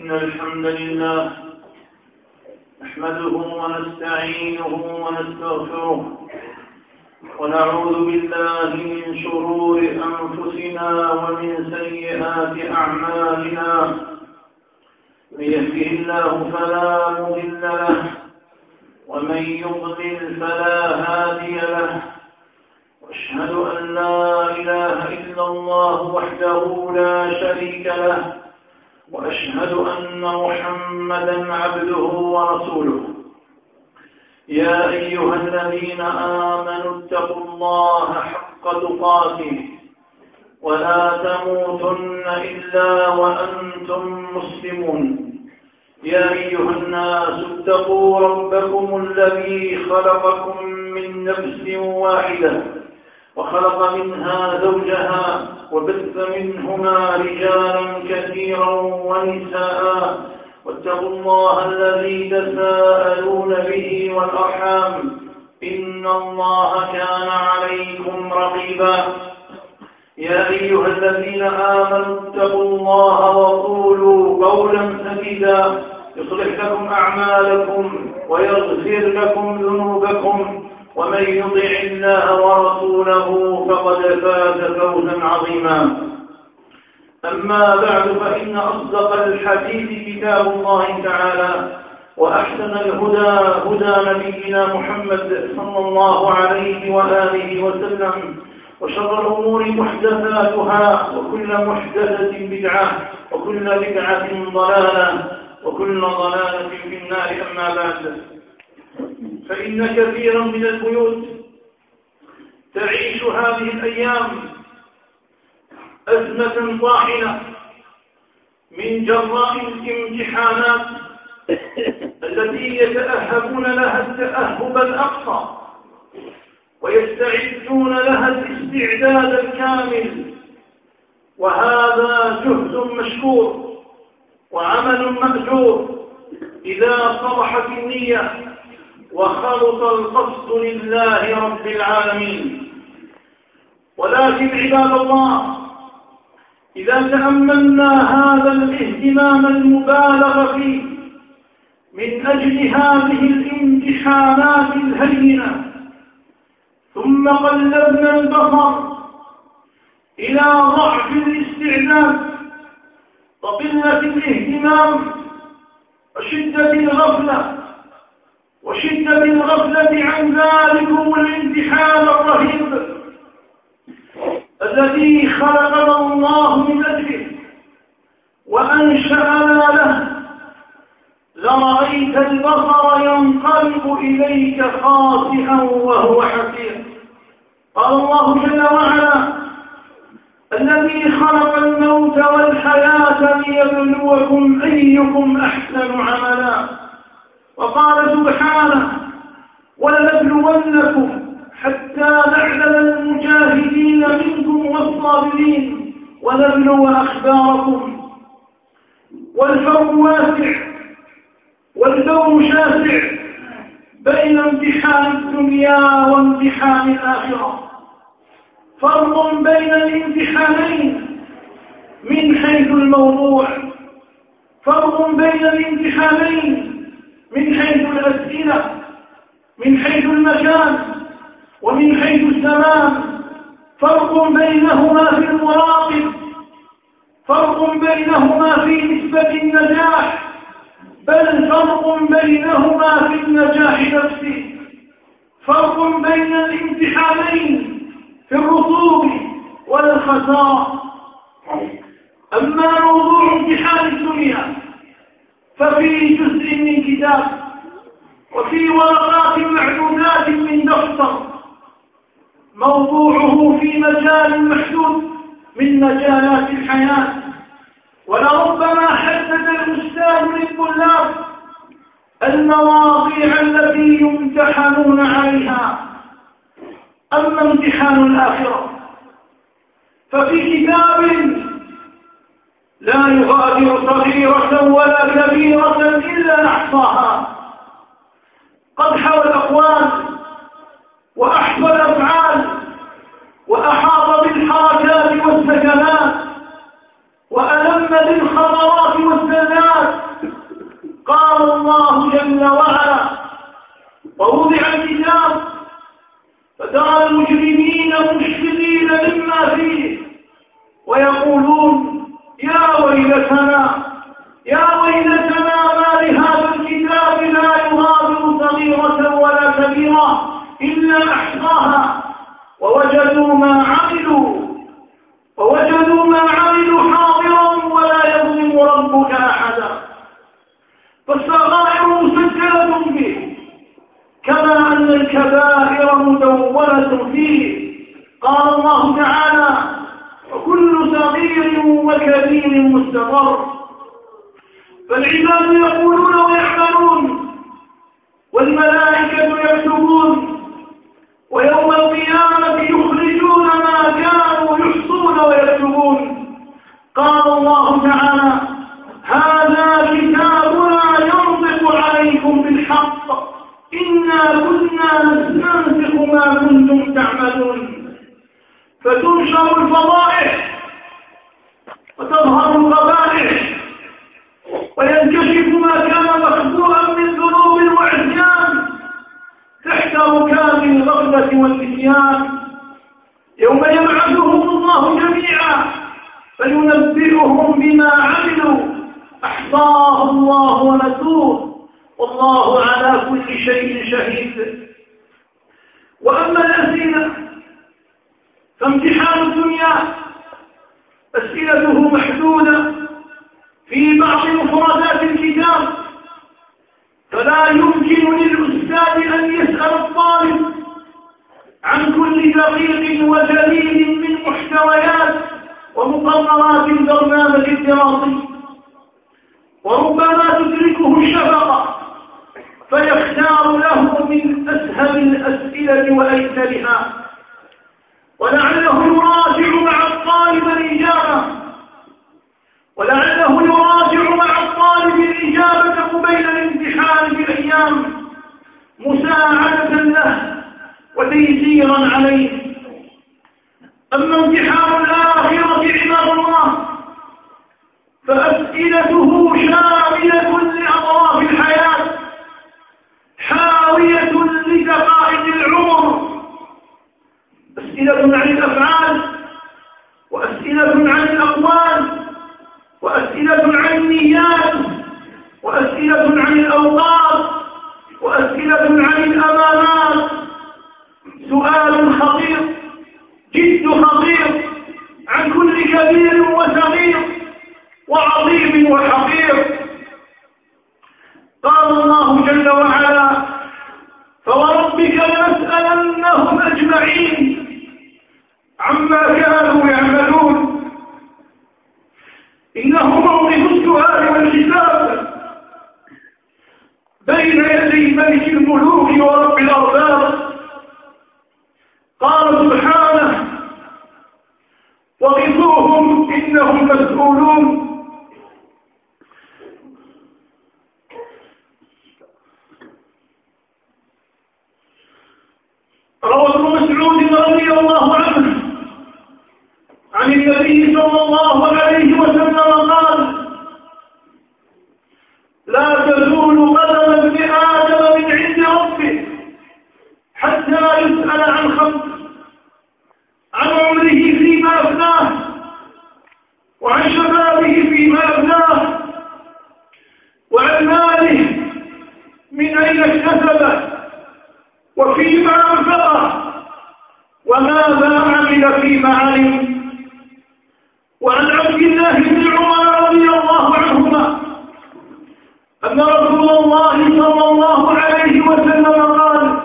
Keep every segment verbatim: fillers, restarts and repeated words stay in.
إن الحمد لله نحمده ونستعينه ونستغفره ونعوذ بالله من شرور أنفسنا ومن سيئات أعمالنا. من يهده الله فلا مضل له ومن يضلل فلا هادي له، وأشهد أن لا إله إلا الله وحده لا شريك له، وأشهد أن محمدا عبده ورسوله. يا أيها الذين آمنوا اتقوا الله حق تقاته ولا تموتن إلا وأنتم مسلمون. يا أيها الناس اتقوا ربكم الذي خلقكم من نفس واحدة وخلق منها زوجها وبث منهما رجالا كثيرا ونساء، واتقوا الله الذي تساءلون به والأرحام إن الله كان عليكم رقيبا. يا أيها الذين آمنوا اتقوا الله وقولوا قولا سديدا يصلح لكم أعمالكم ويغفر لكم ذنوبكم، ومن يطع الله ورسوله فقد فاز فوزا عظيما. أما بعد، فإن أصدق الحديث كتاب الله تعالى، وأحسن الهدى هدى نبينا محمد صلى الله عليه وآله وسلم، وشر الأمور محدثاتها، وكل محدثة بدعة، وكل بدعة ضلالة، وكل ضلالة في النار. أما بعد، فإن كثيرا من البيوت تعيش هذه الأيام أزمة طاحنة من جراء الامتحانات التي يتأهبون لها التأهب الأقصى ويستعدون لها الاستعداد الكامل، وهذا جهد مشكور وعمل مأجور إذا صلحت النية وخلص القصد لله رب العالمين. ولكن عباد الله، إذا تأملنا هذا الاهتمام المبالغ فيه من أجل هذه الامتحانات الهينة، ثم قلبنا البصر إلى ضعف الاستعداد وقلة الاهتمام وشدة الغفلة وشدة الغفلة عن ذلكم الامتحان الرهيب الذي خلقنا الله من أجله وأنشأنا له، لرأيت البصر ينقلب إليك خاسئا وهو حسير. قال الله جل وعلا: الذي خلق الموت والحياة ليبلوكم أيكم أحسن عملا. وقال سبحانه: ولنبلونكم حتى نعلم المجاهدين منكم والصابرين ونبلو أخباركم. والفرق واسع والدور شاسع بين امتحان الدنيا وامتحان الآخرة. فرق بين الامتحانين من حيث الموضوع، فرق بين الامتحانين من حيث الأسئلة، من حيث المكان، ومن حيث الزمان. فرق بينهما في المراقب، فرق بينهما في نسبة النجاح، بل فرق بينهما في النجاح نفسه. فرق بين الامتحانين في الرسوب والخسارة. أما موضوع امتحان الدنيا ففي جزء من كتاب وفي ورقات معدودات من دفتر، موضوعه في مجال محدود من مجالات الحياة، ولربما حدد الأستاذ للطلاب المواضيع التي يمتحنون عليها. أما امتحان الآخرة ففي كتاب لا يغادر صغيرة ولا كبيرة إلا أحصاها. قد حوى الأقوال وأحصى الأفعال وأحاط بالحركات والسكنات وألم بالخطرات والسنات ووضع الكتاب فترى المجرمين مشفقين مما فيه ويقولون يا ويلتنا يا ويلتنا ما لهذا الكتاب لا يغادر صغيرة ولا كبيرة إلا أحصاها ووجدوا ما عملوا ووجدوا ما عملوا حاضرا ولا يظلم ربك أحدا. فالصغائر مسجلة به كما أن الكبائر مدونة فيه. قال الله تعالى وكل صغير وكبير مستقر. فالعباد يقولون ويعملون والملائكة يكتبون ويوم القيامة يخرجون ما كانوا يحصون ويكتبون. قال الله تعالى هذا كتابنا ينطق عليكم بالحق إنا كنا نستنسخ ما كنتم تعملون. فتنشر الفضائح وتظهر القبائح وينكشف ما كان مخبوءا من ذنوب وعصيان تحت ركاب الغفلة والنسيان. يوم يبعثهم الله جميعا فينبئهم بما عملوا أحصاه الله ونسوه والله على كل شيء شهيد. وأما الأسئلة فامتحان الدنيا أسئلته محدودة في بعض مفردات الكتاب، فلا يمكن للأستاذ أن يسأل الطالب عن كل دقيق وجليل من محتويات ومقررات البرنامج الدراسي، وربما تدركه الشفقة فيختار له من أسهل الأسئلة وأيسرها، ولعله يراجع مع الطالب الإجابة ولعله يراجع مع الطالب الإجابة قبيل الامتحان بأيام مساعدة له وتيسيرا عليه. أما امتحان الآخرة عباد الله فأسئلته شاملة لأطراف الحياة حاوية لدقائق العمر، أسئلة عن الأفعال وأسئلة عن الأقوال وأسئلة عن النيات وأسئلة عن الأوقات وأسئلة عن الأمانات. سؤال خطير جد خطير عن كل كبير وصغير وعظيم وحقير. قال الله جل وعلا فوربك لنسألنهم أجمعين عما كانوا يعملون إنه موقف السؤال والحساب بين يدي ملك الملوك ورب الأرباب. قال سبحانه وقفوهم إنهم مسؤولون. روى ابن مسعود رضي الله عنه عن النبي صلى الله عليه وسلم قال لا تزول قدم ابن آدم من عند ربه حتى يسأل عن خمس: عن عمره فيما أفناه، وعن شبابه فيما أفناه، وعن ماله من أين اكتسبه وفيما أنفقه وماذا عمل فيما علم. وعن عبد الله بن عمر رضي الله عنهما أن رسول الله صلى الله عليه وسلم قال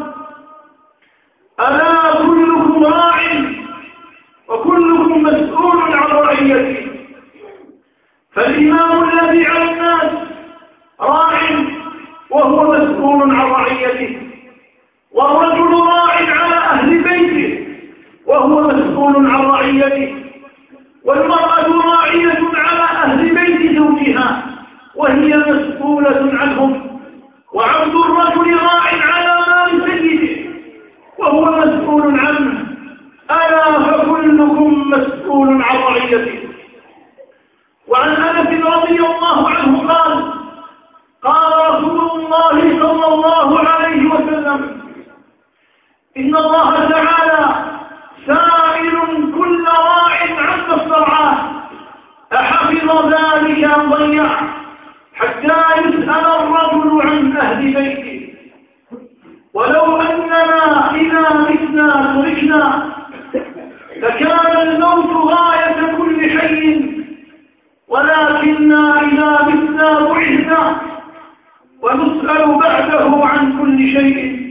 ألا كلكم راع وكلكم مسؤول عن رعيته. فالإمام الذي على الناس راع وهو مسؤول عن رعيته، والرجل راع على أهل بيته وهو مسؤول عن رعيته، والمرأة راعية على أهل بيت زوجها وهي مسؤولة عنهم، وعبد الرجل راع على مال سيده وهو مسؤول عنه. ألا فكلكم مسؤول عن رعيته. وعن أنس رضي الله عنه قال قال رسول الله صلى الله عليه وسلم وسلم: إن الله تعالى سائل كل راع عما استرعاه أحفظ ذلك أم ضيعه، حتى يسأل الرجل عن أهل بيته. ولو أننا إذا متنا تركنا لكان الموت غاية كل حي، ولكننا إذا متنا بعثنا ونسأل بعده عن كل شيء.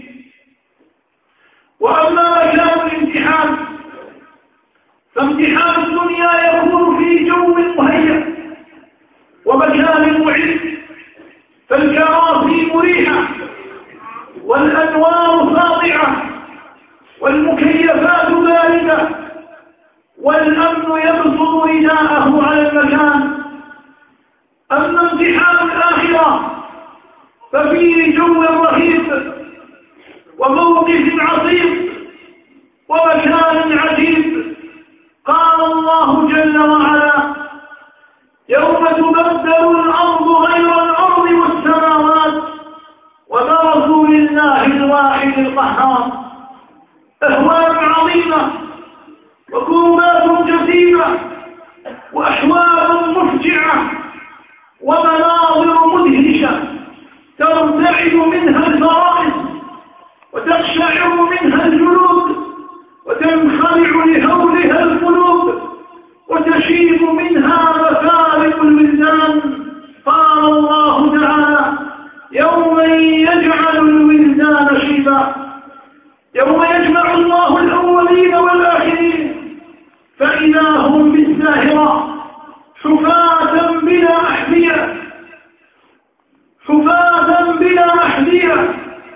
وأما مكان الامتحان فامتحان الدنيا يكون في جو مهيأ ومكان معد، فالكراسي مريحة والأنوار ساطعة والمكيفات باردة والأمن يبسط رداءه على المكان. أما امتحان الآخرة ففيه جو رهيب وموقف عظيم ومكان عجيب. قال الله جل وعلا: يوم تبدل الأرض غير الأرض والسماوات وبرزوا لله الواحد القهار. أهوال عظيمة وكربات جسيمة وأحوال مفجعة ومناظر مدهشة ترتعد منها الفرائس وتقشعر منها الجلود وتنخلع لهولها القلوب وتشيب منها مفارق الولدان. قال الله تعالى: يوم يجعل الولدان شيبا. يوم يجمع الله الأولين والآخرين فإذا هم بالساهرة حفاة بلا أحذية حفاة بلا أحذية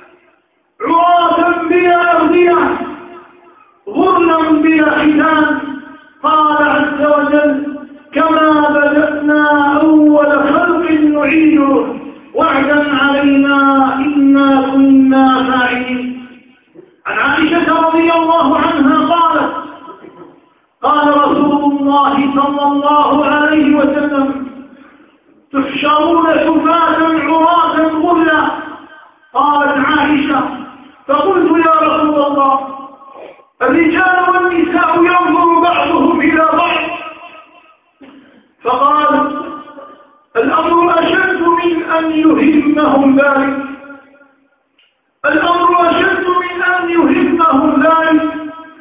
عراة بلا أغذية غرلا بلا ختان. قال عز وجل: كما بدأنا أول خلق نعيده وعدا علينا إنا كنا فاعلين. عن عائشة رضي الله عنها قالت: قال رسول الله صلى الله عليه وسلم: تحشرون حفاة عراة غرلا. قالت عائشة: فقلت يا رسول الله الرجال والنساء ينظر بعضهم إلى بعض؟ فقال: الأمر أشد من أن يهمهم ذلك الأمر أشد من أن يهمهم ذلك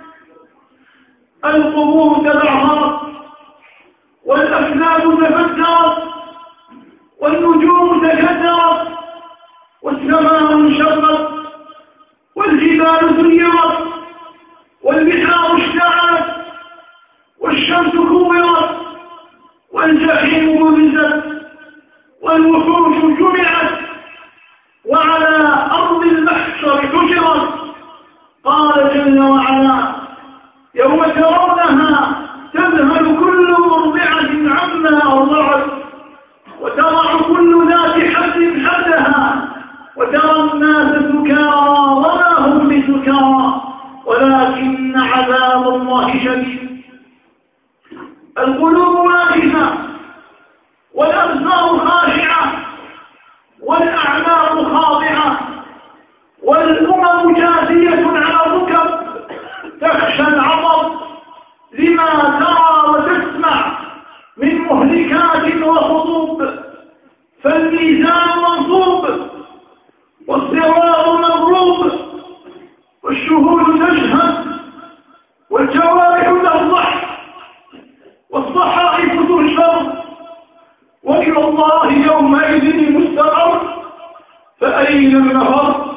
القبور تدهورت والأفلاك تفترت والنجوم تكدرت والسماء انشقت والجبال سيرت والبحار اشتعلت والشمس كورت والجحيم برزت والوحوش جمعت وعلى أرض المحشر حشرت. قال جل وعلا: يوم ترونها تذهل كل مرضعة عما أرضعت وتضع كل ذات حمل حملها وترى الناس سكارى وما هم بسكارى ولكن عذاب الله شديد. القلوب واقفة والأبصار خاشعة والأعماق خاضعة والأمم جاثية على الركب تخشى العطب لما ترى وتسمع من مهلكات وخطوب. فالميزان منصوب والصراط مضروب والشهود تشهد والجوارح تفضح والصحائف تنشر وإلى الله يومئذ المستقر. فأين المفر؟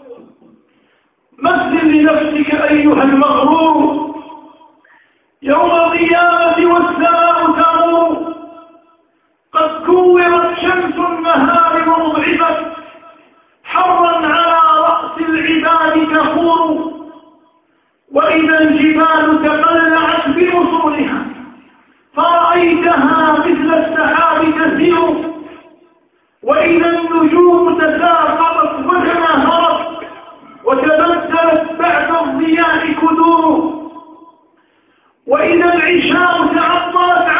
مثل لنفسك أيها المغرور يوم القيامة والسماء تمور قد كورت شمس النهار ومضعفت حرا على رأس العباد تفور. وإذا الجبال تقلعت بأصولها فرأيتها مثل السحاب تسير. وإذا النجوم تساقطت وتناهرت وتبدلت بعد الضياء كدور. وإذا العشاء تعطلت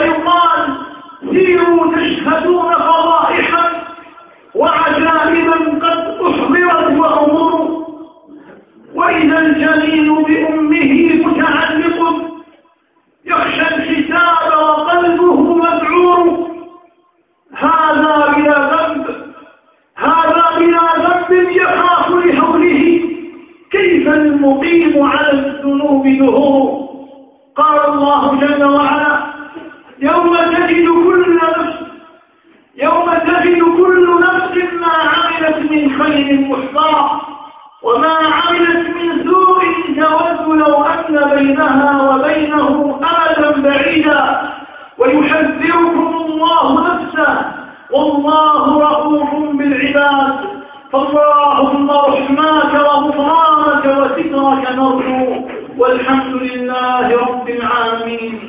ويقال سيروا تشهدون فضائحا وعجائبا قد أحضرت وأمور، وإذا الجنين بأمه متعلق يخشى الحساب وقلبه مذعور. هذا بلا ذنب هذا بلا ذنب يخاف لهوله، كيف المقيم على الذنوب ظهور. قال الله جل وعلا: يوم تجد كل نفس يوم تجد كل نفس ما عملت من خير محضرا وما عملت من سوء تود لو أن بينها وبينه أمدا بعيدا ويحذركم الله نفسه والله رؤوف بالعباد. فاللهم رحماك وغفرانك وسترك نرجو، والحمد لله رب العالمين.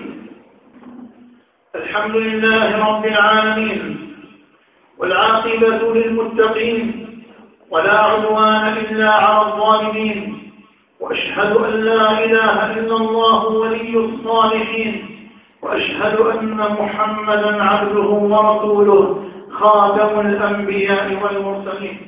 الحمد لله رب العالمين، والعاقبة للمتقين، ولا عدوان إلا على الظالمين، وأشهد أن لا إله إلا الله ولي الصالحين، وأشهد أن محمدا عبده ورسوله خاتم الأنبياء والمرسلين.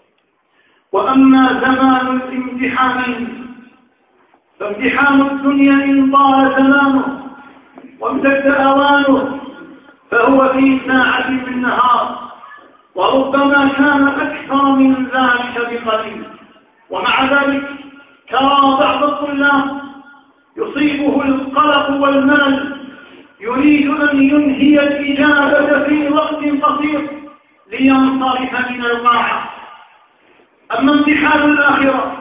وأما زمان الامتحان فامتحان الدنيا إن طال زمانه وامتد أوانه فهو في ساعة من النهار، وربما كان أكثر من ذلك بقليل. ومع ذلك ترى بعض الطلاب يصيبه القلق والملل، يريد أن ينهي الإجابة في وقت قصير لينصرف من القاعة. أما امتحان الآخرة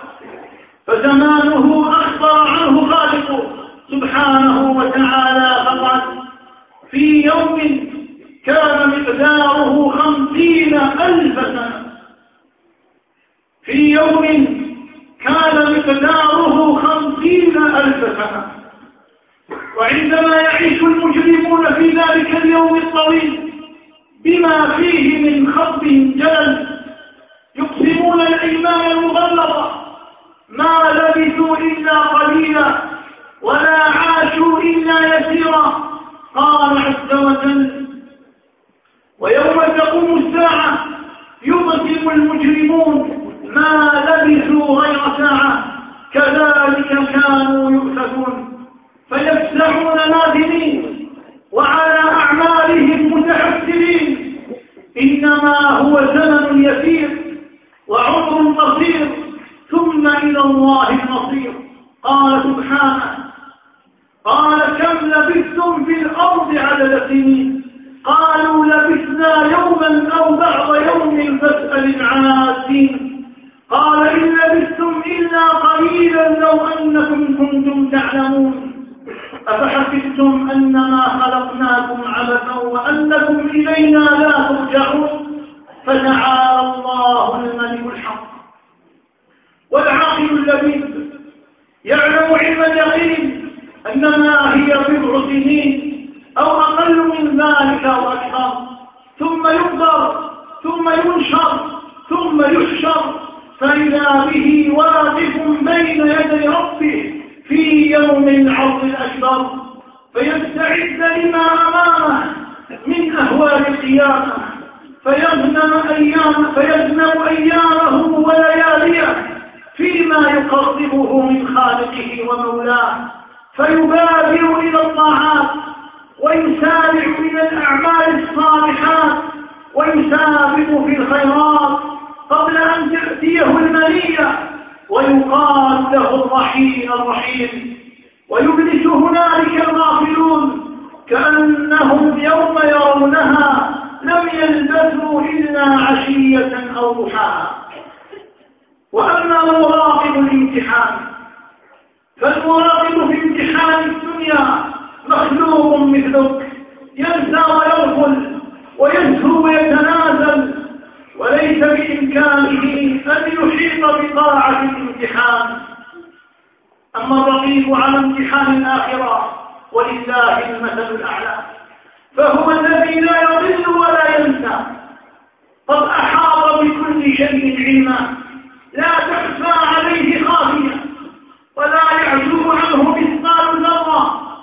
فزمانه أخبر عنه خالقه سبحانه وتعالى فقط: في يوم كان مقداره خمسين ألف سنة في يوم كان مقداره خمسين ألف سنة. وعندما يعيش المجرمون في ذلك اليوم الطويل بما فيه من خطب جلل، يقسمون الأيمان المغلظة: ما لبثوا إلا قليلا ولا عاشوا إلا يسيرا. قال عز وجل: ويوم تقوم الساعة يقسم المجرمون ما لبثوا غير ساعة كذلك كانوا يؤفكون، فيفزعون نادمين وعلى أعمالهم متحسرين. إنما هو زمن يسير وعمر قصير ثم إلى الله المصير. قال سبحانه: قال كم لبثتم في الأرض عدد سنين قالوا لبثنا يوما أو بعض يوم فاسأل العادين. قال إن لبثتم إلا قليلا لو أنكم كنتم تعلمون أفحسبتم أنما خلقناكم عبثا وأنكم إلينا لا ترجعون. فتعالى الله الملك الحق. والعاقل اللبيب يعلم علم اليقين أنما هي بضع سنين أو أقل من ذلك أو أكثر، ثم يقدر ثم ينشر ثم يحشر، فإذا به واقف بين يدي ربه في يوم العرض الأكبر، فيستعد لما أمامه من أهوال القيامة، فيغنم أيام فيغنم أيامه ولياليه فيما يقربه من خالقه ومولاه، فيبادر إلى الطاعات ويسارع إلى الأعمال الصالحات ويسابق في الخيرات قبل أن تأتيه المنية ويقال له الرحيم الرحيم. ويجلس هنالك الغافلون كأنهم يوم يرونها لم يلبثوا إلا عشية أو ضحاها. وأما مراقب الامتحان فالمراقب في امتحان الدنيا مخلوق مثلك، ينسى ويغفل ويزهو ويتنازل، وليس بإمكانه أن يحيط بطاعة الامتحان. أما الرقيب على امتحان الآخرة ولله المثل الأعلى، فهو الذي لا يضل ولا ينسى، قد أحاط بكل شيء علما، لا تخفى عليه خافية ولا يعزو عنه مثقال ذرة،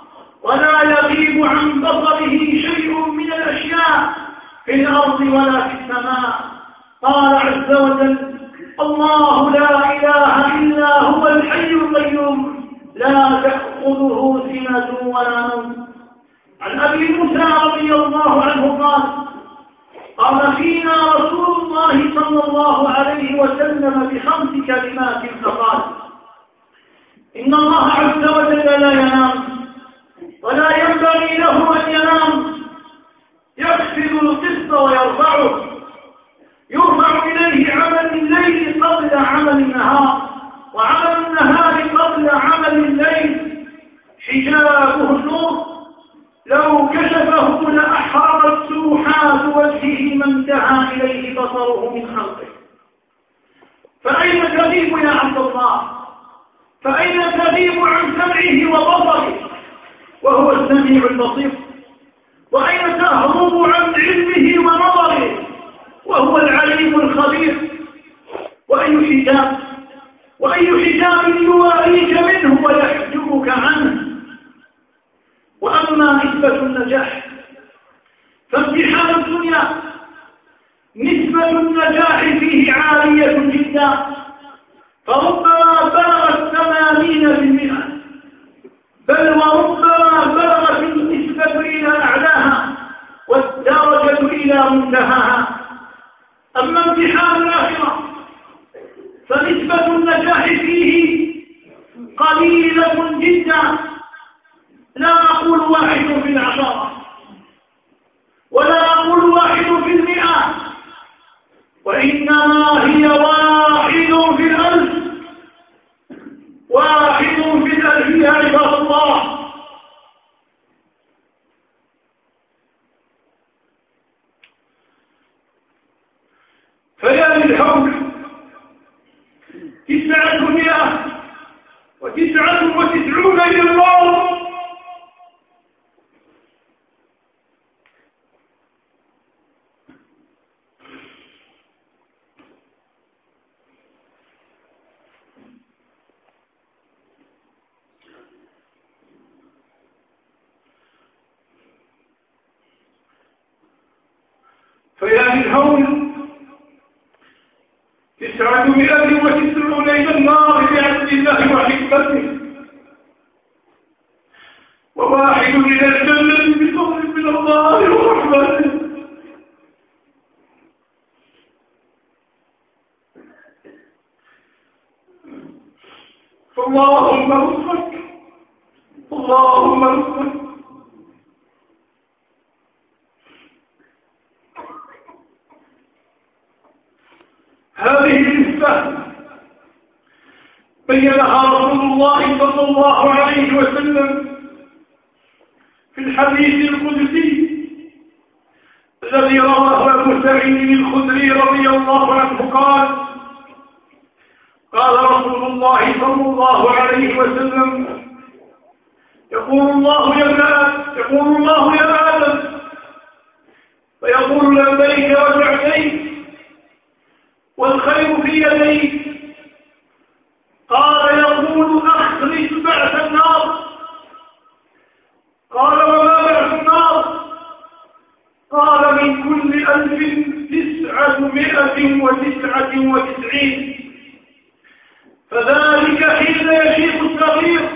ولا يغيب عن بصره شيء من الأشياء في الأرض ولا في السماء. قال عز وجل: الله لا إله إلا هو الحي القيوم لا تأخذه سنة ولا نوم. عن أبي موسى رضي الله عنه قال: قال فينا رسول الله صلى الله عليه وسلم بخمس كلمات فقال: إن الله عز وجل لا ينام ولا ينبغي له أن ينام، يخفض القسط ويرفعه، يرفع إليه عمل الليل قبل عمل النهار، وعمل النهار قبل عمل الليل، حجابه النور، لو كشفه لأحرقت سوحات وجهه ما انتهى إليه بصره من خلقه. فأين تغيب يا عبد الله؟ فأين تغيب عن سمعه وبصره وهو السميع البصير؟ وأين تهرب عن علمه ونظره وهو العليم الخبير؟ وأي حجاب وأي حجاب يواريك منه ويحجبك عنه؟ وأما نسبة النجاح فامتحان الدنيا نسبة النجاح فيه عالية جدا، فربما بلغت ثمانين بالمئة، بل وربما بلغت النسبة إلى أعلاها والدرجة إلى منتهاها. أما امتحان الآخرة فنسبة النجاح فيه قليلة جدا، لا أقول واحد في العشرة ولا أقول واحد في المئة، وإنما هي واحد في الألف، واحد في الألف يا عباد الله. فيا للحول تسعة مئة وتسعة وتسعون إلى الله. فيا للهول تسعمائة وتسعون إلى النار بعزم الله وحكمته، وواحد إلى الجنة بفضل من الله ورحمته. فاللهم ارزقك اللهم ارزقك هذه النسبة بينها رسول الله صلى الله عليه وسلم في الحديث القدسي الذي رواه أبو سعيد الخدري رضي الله عنه قال: قال رسول الله صلى الله عليه وسلم: يقول الله يا ابن آدم يقول الله يا آدم فيقول لبيك وسعديك والخير في يديك. قال: يقول أخرج بعث النار. قال: وما بعث النار؟ قال: من كل ألف تسعمائة وتسعة وتسعين. فذلك حين يشيب الصغير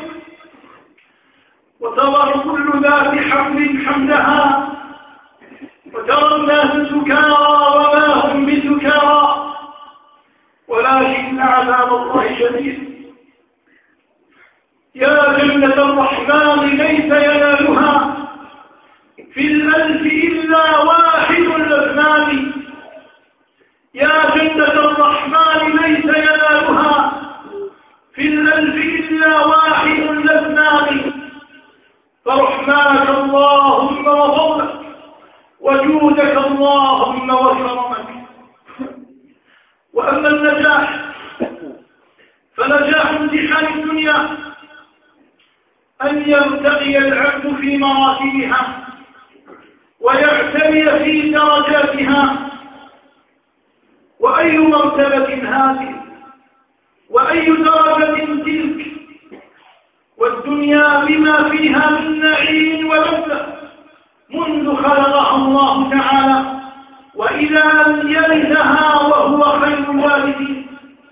وتضع كل ذات حمل حملها، وترى الناس سكارى وما هم بسكارى ولكن عذاب الله شديد. يا جنة الرحمن ليس ينالها في الألف إلا واحد الاثنان. يا جنة الرحمن ليس ينالها في الألف إلا واحد الاثنان. فرحماك اللهم وفضلك وجودك اللهم وكرمك. وأما النجاح فنجاح امتحان الدنيا أن يرتقي العبد في مراتبها ويعتني في درجاتها. وأي مرتبة هذه وأي درجة تلك والدنيا بما فيها من نعيم ولذة منذ خلقها الله تعالى، وإذا لم يرثها وهو خير الوالدين.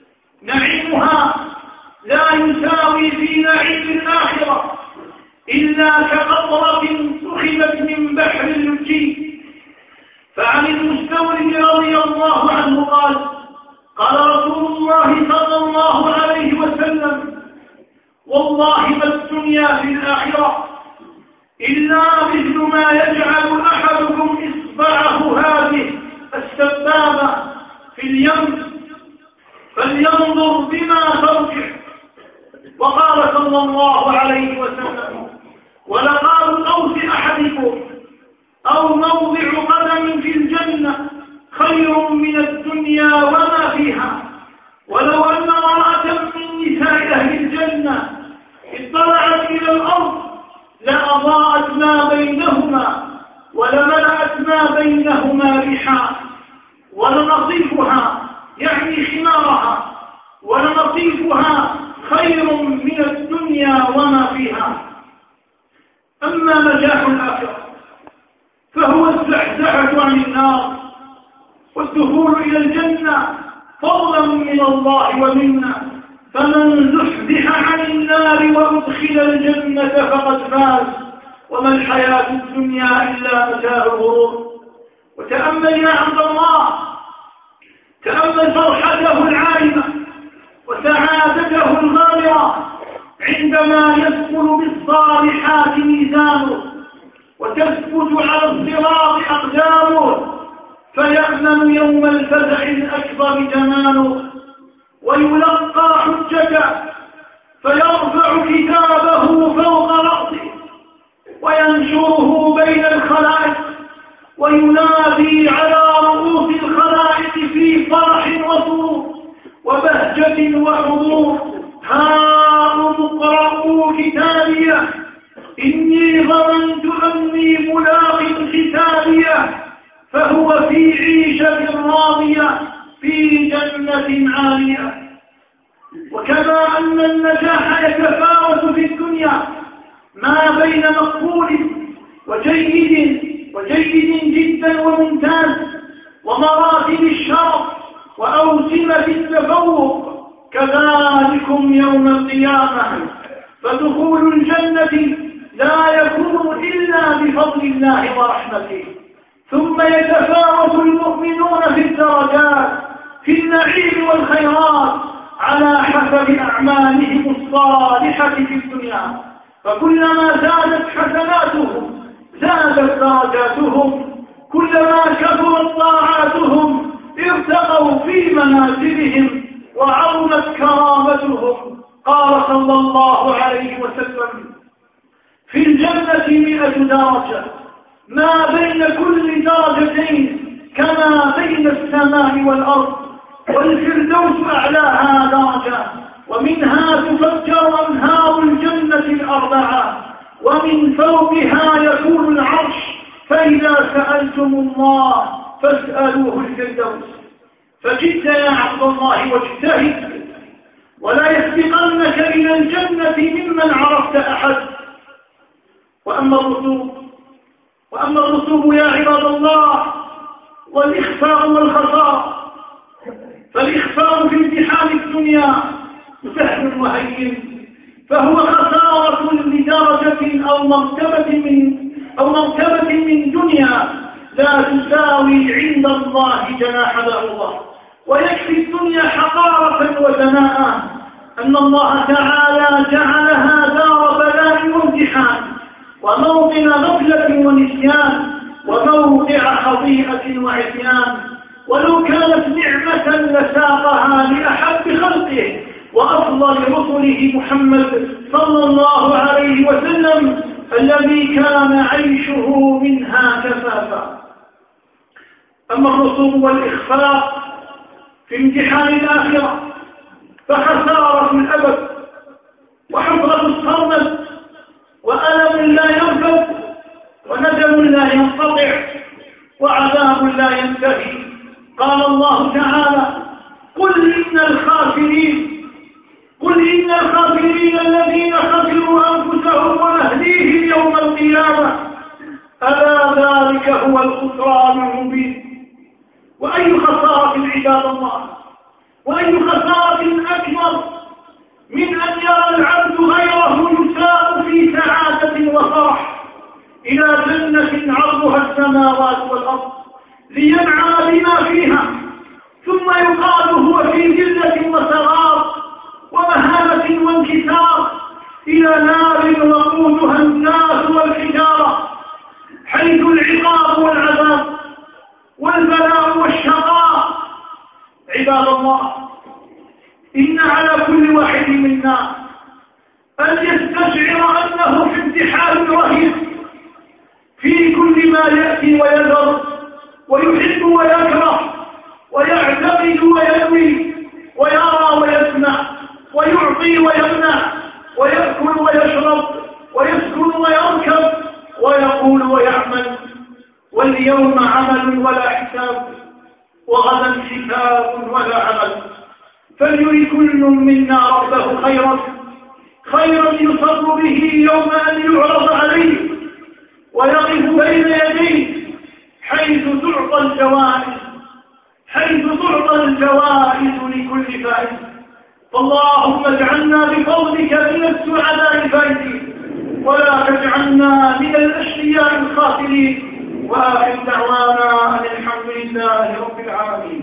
نعيمها لا يساوي في نعيم الآخرة إلا كقطرة أخذت من بحر اللجي. فعن المستورد رضي الله عنه قال: قال رسول الله صلى الله عليه وسلم: والله ما الدنيا في الآخرة إلا مثل ما يجعل أحدكم إصبعه هذه السبابة في اليم فلينظر بما ترجع. وقال صلى الله عليه وسلم: ولقاب قوس أحدكم أو موضع قدم في الجنة خير من الدنيا وما فيها. ولو أن امرأة من نساء أهل الجنة اطلعت إلى الأرض لأضاءت ما بينهما ولملأت ما بينهما ريحا، ولنصيفها يعني خمارها ولنصيفها خير من الدنيا وما فيها. أما نجاح الآخرة فهو الزحزحة عن النار والدخول إلى الجنة فضلا من الله ومنا. فمن زحزح عن النار وأدخل الجنة فقد فاز، وما الحياة الدنيا إلا متاع الغرور. وتأمل يا عبد الله، تأمل فرحته العارمة وسعادته الغامرة عندما يدخل بالصالحات ميزانه وتثبت على الصراط أقدامه، فيأمن يوم الفزع الأكبر جماله، ويلقى حجته فيرفع كتابه فوق رأسه وينشره بين الخلائق وينادي على رؤوس الخلائق في فرح وسرور وبهجة وحضور: هاؤم اقرءوا كتابيه إني ظننت أني ملاق حسابيه. فهو في عيشة راضية في جنة عالية. وكما أن النجاح يتفاوت في الدنيا ما بين مقبول وجيد وجيد جدا وممتاز ومراتب الشرف وأوسمة التفوق، كذلكم يوم القيامة فدخول الجنة لا يكون إلا بفضل الله ورحمته. ثم يتفاوت المؤمنون في الدرجات في النعيم والخيرات على حسب أعمالهم الصالحة في الدنيا، فكلما زادت حسناتهم زادت درجاتهم، كلما كثرت طاعاتهم ارتقوا في منازلهم وعظمت كرامتهم. قال صلى الله عليه وسلم: في الجنة مئة درجة، ما بين كل درجتين كما بين السماء والأرض، والفردوس أعلاها درجة، ومنها تفجر أنهار الجنة الأربعة، ومن فوقها يكون العرش، فإذا سألتم الله فاسألوه الفردوس. فجد يا عبد الله واجتهد، ولا يسبقنك إلى الجنة ممن عرفت أحد. وأما الرسوب وأما الرسوب يا عباد الله والإخفاء والخفاء، فالإخفاء في امتحان الدنيا سهل وهين، فهو خسارة لدرجة أو مرتبة من أو مرتبة من دنيا لا تساوي عند الله جناح بعوضة. ويكفي الدنيا حقارة ودناءة أن الله تعالى جعلها دار بلاء وامتحان، وموطن غفلة ونسيان، وموقع خطيئة وعصيان. ولو كانت نعمة لساقها لأحب خلقه وأفضل رسله محمد صلى الله عليه وسلم، الذي كان عيشه منها كفافا. أما الرسوب والإخفاء في امتحان الآخرة فخسارة الأبد، وحفرة الصرمد، وألم لا ينفذ، وندم لا ينقطع، وعذاب لا ينتهي. قال الله تعالى: قل إن الخاسرين قل إن الخاسرين الذين خسروا أنفسهم ونهديهم يوم القيامة ألا ذلك هو الخسران المبين. وأي خسارة عباد الله، وأي خسارة أكبر من أن يرى العبد غيره يساء في سعادة وفرح إلى جنة عرضها السماوات والأرض لينعم بما فيها، ثم يقال هو في ذلة وسراب ومهانة وانكسار إلى نار وقودها الناس والحجارة، حيث العقاب والعذاب والبلاء والشقاء. عباد الله، إن على كل واحد منا أن يستشعر أنه في امتحان رهيب في كل ما يأتي ويذر ويحب ويكره ويعتقد وينوي ويرى ويسمع ويعطي ويمنع ويأكل ويشرب ويسكن ويركب ويقول ويعمل. واليوم عمل ولا حساب، وغدا حساب ولا عمل. فليري كل منا ربه خيرا خيرا يصر به يوم أن يعرض عليه ويقف بين يديه، حيث تعطى الجوائز حيث تعطى الجوائز لكل فائز. فاللهم اجعلنا بفضلك من السعداء الفائزين، ولا تجعلنا من الأشقياء الخاسرين. وآخر دعوانا أن الحمد لله رب العالمين.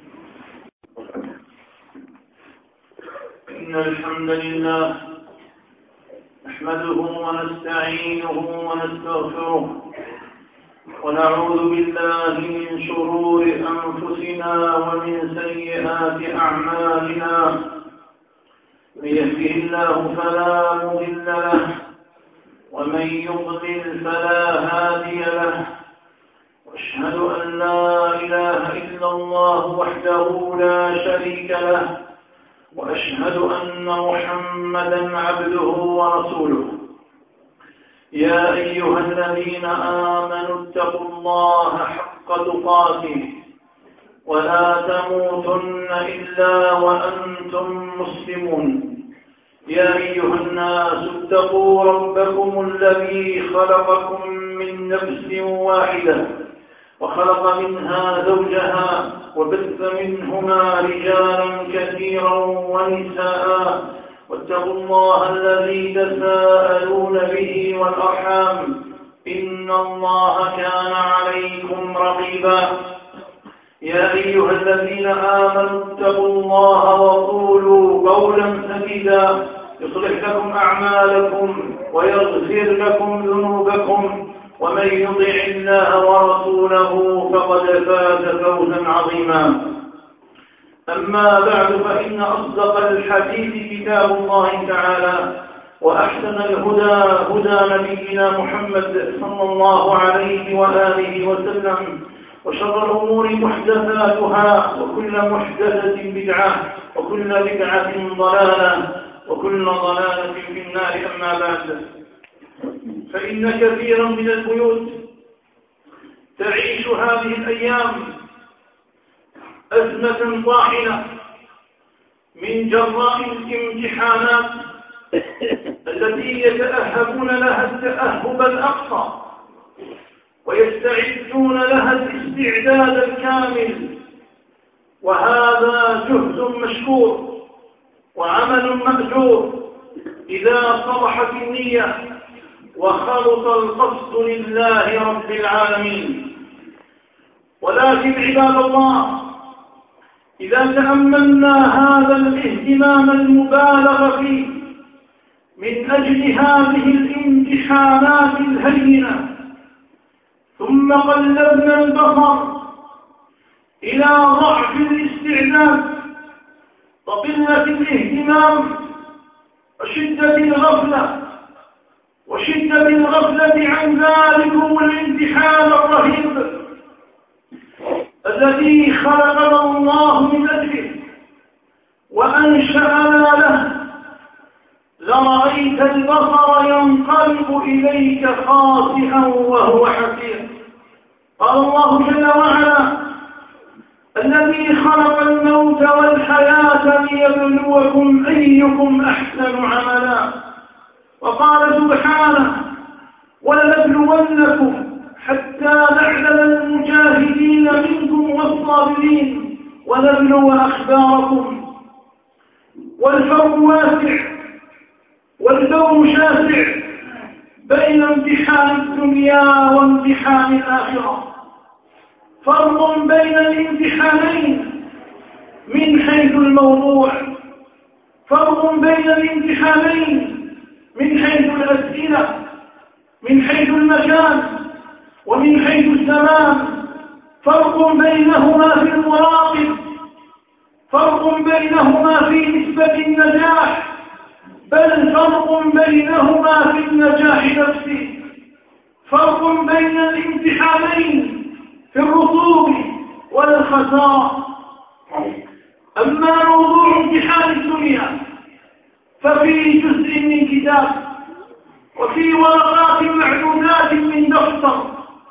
إن الحمد لله نحمده ونستعينه ونستغفره، ونعوذ بالله من شرور أنفسنا ومن سيئات أعمالنا. من يهده الله فلا مضل له، ومن يضلل فلا هادي له. واشهد أن لا إله إلا الله وحده لا شريك له، وأشهد أن محمدا عبده ورسوله. يا أيها الذين آمنوا اتقوا الله حق تقاته ولا تموتن إلا وأنتم مسلمون. يا أيها الناس اتقوا ربكم الذي خلقكم من نفس واحدة وخلق منها زوجها وبث منهما رجالا كثيرا ونساء، واتقوا الله الذي تساءلون به والأرحام إن الله كان عليكم رقيبا. يا أيها الذين آمنوا اتقوا الله وقولوا قولا سديدا يصلح لكم أعمالكم ويغفر لكم ذنوبكم، ومن يطع الله ورسوله فقد فاز فوزا عظيما. أما بعد، فإن أصدق الحديث كتاب الله تعالى، وأحسن الهدى هدى نبينا محمد صلى الله عليه وآله وسلم، وشر الأمور محدثاتها، وكل محدثة بدعة، وكل بدعة ضلالة، وكل ضلالة في النار. أما بعد، فإن كثيرا من البيوت تعيش هذه الأيام أزمة طاحنة من جراء الامتحانات التي يتأهبون لها التأهب الأقصى ويستعدون لها الاستعداد الكامل. وهذا جهد مشكور وعمل مأجور إذا صلحت النية وخلص القصد لله رب العالمين. ولكن عباد الله، إذا تأملنا هذا الاهتمام المبالغ فيه من أجل هذه الامتحانات الهينة، ثم قلبنا البصر إلى ضعف الاستعداد وقلة الاهتمام وشدة الغفلة وشدة الغفلة عن ذلكم الامتحان الرهيب الذي خلقنا الله من أجله وأنشأنا له، لرأيت البصر ينقلب إليك خاسئا وهو حسير. قال الله جل وعلا: الذي خلق الموت والحياة ليبلوكم أيكم أحسن عملا. وقال سبحانه: ولنبلونكم حتى نعلم المجاهدين منكم والصابرين ونبلو أخباركم. والفرق واسع والدور شاسع بين امتحان الدنيا وامتحان الآخرة. فرق بين الامتحانين من حيث الموضوع، فرق بين الامتحانين من حيث الأسئلة، من حيث المكان ومن حيث الزمان. فرق بينهما في المراقب، فرق بينهما في نسبة النجاح، بل فرق بينهما في النجاح نفسه. فرق بين الامتحانين في الرسوب والخسارة. أما موضوع امتحان الدنيا ففي جزء من كتاب وفي ورقات معدودات من دفتر،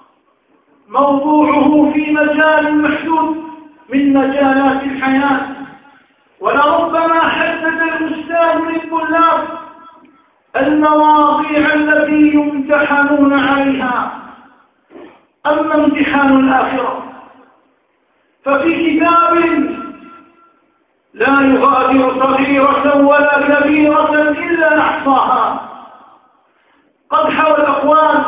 موضوعه في مجال محدود من مجالات الحياة، ولربما حدد الأستاذ للطلاب المواضيع التي يمتحنون عليها. أما امتحان الآخرة ففي كتاب لا يغادر صغيرة ولا كبيرة إلا أحصاها، قد حوى الأقوال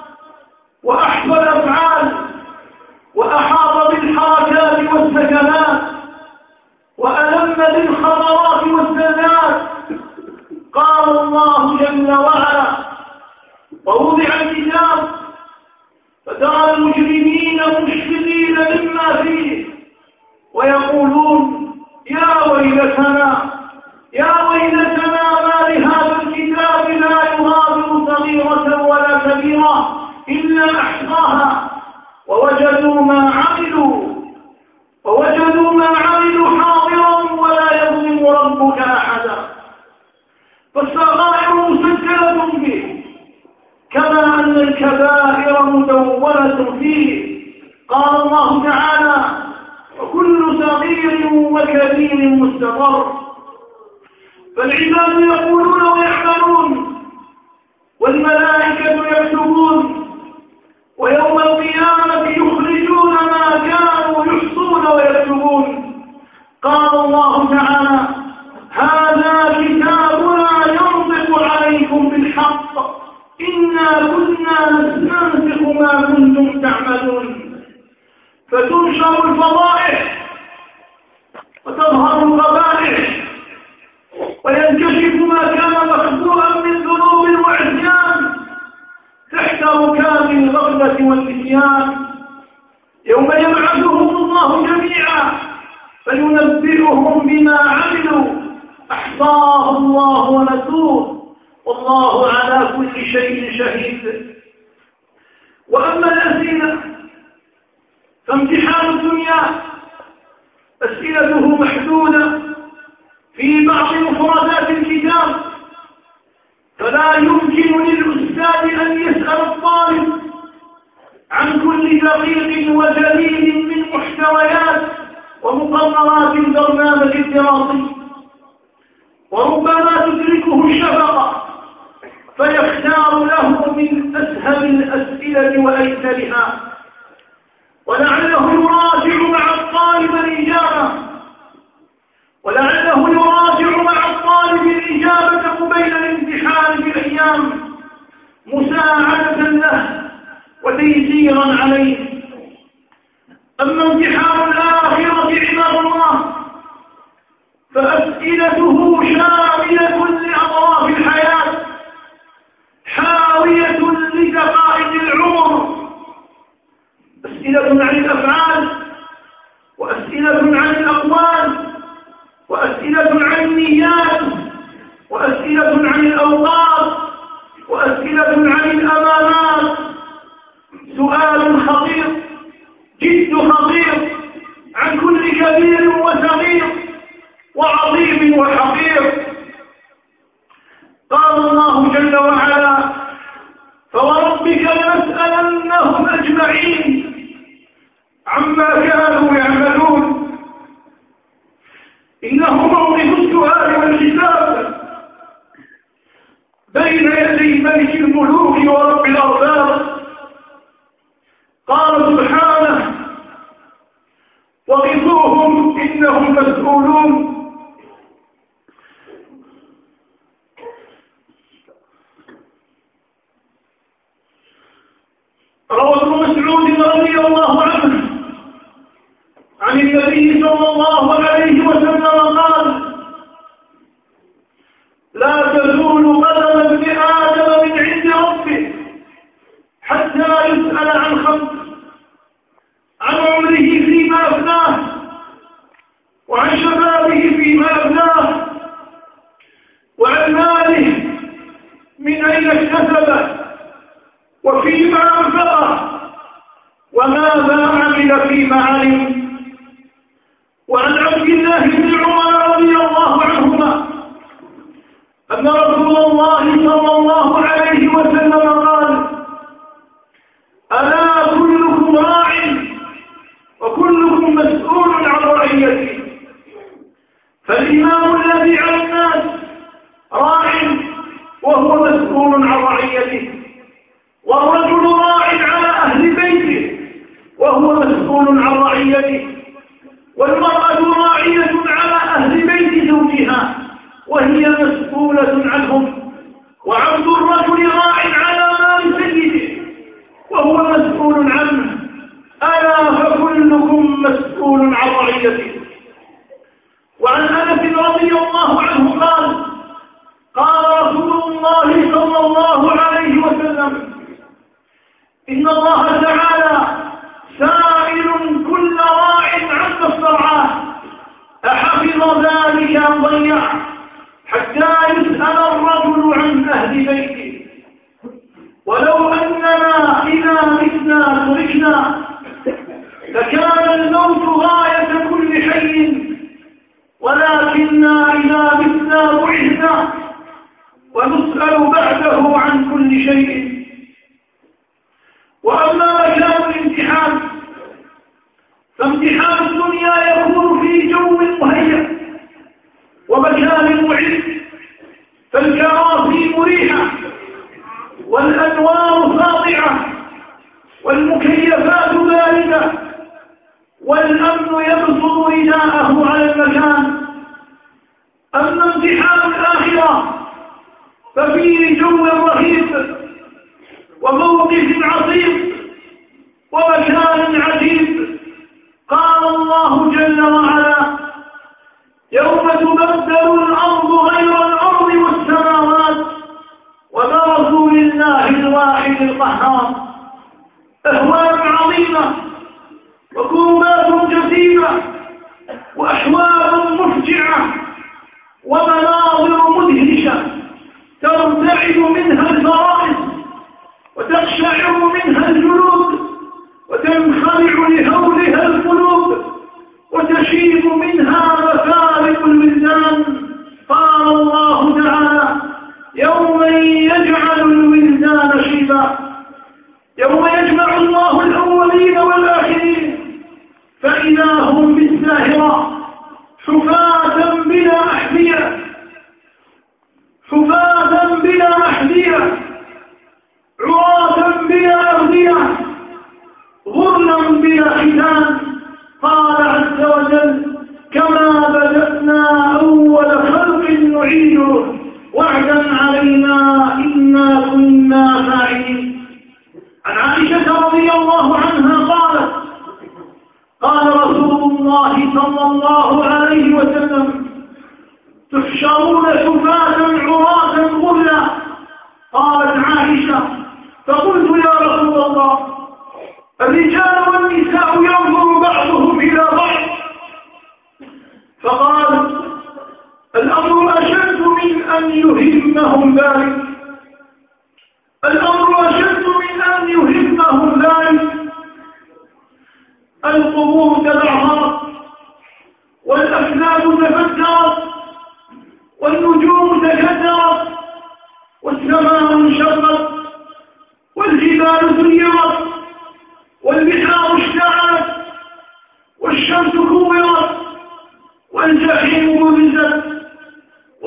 وأحصى الأفعال وأحاط بالحركات والسكنات وألم بالخطرات والزلات. قال الله جل وعلا: ووضع الكتاب فترى المجرمين مشفقين مما فيه ويقولون يا ويلتنا يا ويلتنا ما لهذا الكتاب لا يغادر صغيرة ولا كبيرة إلا أحصاها ووجدوا ما عملوا ووجدوا ما عملوا حاضرا ولا يظلم ربك أحدا. فالصغائر مسجلة به كما أن الكبائر مدونة فيه. قال الله تعالى: وكل صغير وكبير مستقر. فالعباد يقولون ويعملون والملائكة يكتبون، ويوم القيامة يخرجون ما كانوا يحصون ويكتبون. قال الله تعالى: هذا كتابنا ينطق عليكم بالحق إنا كنا نستنسخ ما كنتم تعملون. فتنشر الفضائح وتظهر القبائح وينكشف ما كان مخبوءا من ذنوب وعصيان تحت ركاب الغفلة والنسيان. يوم يبعثهم الله جميعا فينبئهم بما عملوا أحصاه الله ونسوه والله على كل شيء شهيد. وأما الأسئلة فامتحان الدنيا أسئلته محدودة في بعض مفردات الكتاب، فلا يمكن للأستاذ أن يسأل الطالب عن كل دقيق وجليل من محتويات ومقررات البرنامج الدراسي، وربما تدركه الشفقة فيختار له من أسهل الأسئلة وأيسرها، ولعله يراجع مع الطالب الإجابة ولعله يراجع مع الطالب الإجابة قبيل الامتحان بأيام مساعدة له وتيسيرا عليه. أما امتحان الآخرة عباد الله فأسئلته شاملة لأطراف الحياة، حاوية لدقائق العمر، أسئلة عن الأفعال وأسئلة عن الأقوال وأسئلة عن النيات وأسئلة عن الأوقات وأسئلة عن الأمانات. سؤال خطير جد خطير عن كل كبير وصغير وعظيم وحقير. قال الله جل وعلا: فوربك لنسألنهم أجمعين عما كانوا يعملون إنه موقف السؤال والحساب بين يدي ملك الملوك ورب الأرباب. قال سبحانه: وقفوهم إنهم مسؤولون. روى ابن مسعود رضي الله عنه عن النبي صلى الله عليه وسلم قال: لا تزول قدم ابن آدم من عند ربه حتى يسأل عن خمس: عن عمره فيما أفناه، وعن شبابه فيما أفناه، وعن ماله من أين اكتسبه، وفيما أنفقه، وماذا عمل فيما علم. وعن عبد الله بن عمر رضي الله عنهما أن رسول الله صلى الله عليه وسلم قال: ألا كلكم راع وكلكم مسؤول عن رعيته. فالإمام الذي على الناس راع وهو مسؤول عن رعيته، والرجل راع على أهل بيته وهو مسؤول عن رعيته، والمرأة راعية على أهل بيت زوجها وهي مسؤولة عنهم، وعبد الرجل راع على مال سيده وهو مسؤول عنه. ألا فكلكم مسؤول عن رعيته. وعن أنس رضي الله عنه قال: قال رسول الله صلى الله عليه وسلم: إن الله تعالى سائل كل راع عما استرعاه أحفظ ذلك أم ضيعه، حتى يسأل الرجل عن أهل بيته. ولو أننا إذا متنا تركنا لكان الموت غاية كل حي، ولكننا إذا متنا بعثنا ونسأل بعده عن كل شيء. وأما مكان الامتحان فامتحان الدنيا يكون في جو مهيأ ومكان معد، فالكراسي مريحة والأنوار ساطعة والمكيفات باردة والأمن يبسط رداءه على المكان. أما امتحان الآخرة ففيه جو رهيب وموقف عظيم ومكان عجيب. قال الله جل وعلا: يوم تبدل الأرض غير الأرض والسماوات وبرزوا لله الواحد القهار. أهوال عظيمة وكربات جسيمة وأحوال مفجعة ومناظر مدهشة ترتعد منها الفرائس وتقشعر منها الجلود وتنخلع لهولها القلوب وتشيب منها مفارق الولدان. قال الله تعالى: يوم يجعل الولدان شيبا. يوم يجمع الله الأولين والآخرين فإذا هم بالساهرة حفاة بلا أحذية حفاة بلا أحذية عراة بلا أغذية غرلا بلا ختان. قال عز وجل: كما بدأنا أول خلق نعيده وعدا علينا إنا كنا فاعلين. عن عائشة رضي الله عنها قالت: قال رسول الله صلى الله عليه وسلم: تحشرون حفاة عراة غرلا. قالت عائشة: فقلت: يا رسول الله، الرجال والنساء ينظر بعضهم إلى بعض؟ فقال: الأمر أشد من أن يهمهم ذلك الأمر أشد من أن يهمهم ذلك القبور تدعرت والأفلاك تفترت والنجوم تكدرت والسماء انشقت والجبال سيرت والبحار اشتعلت والشمس كورت والجحيم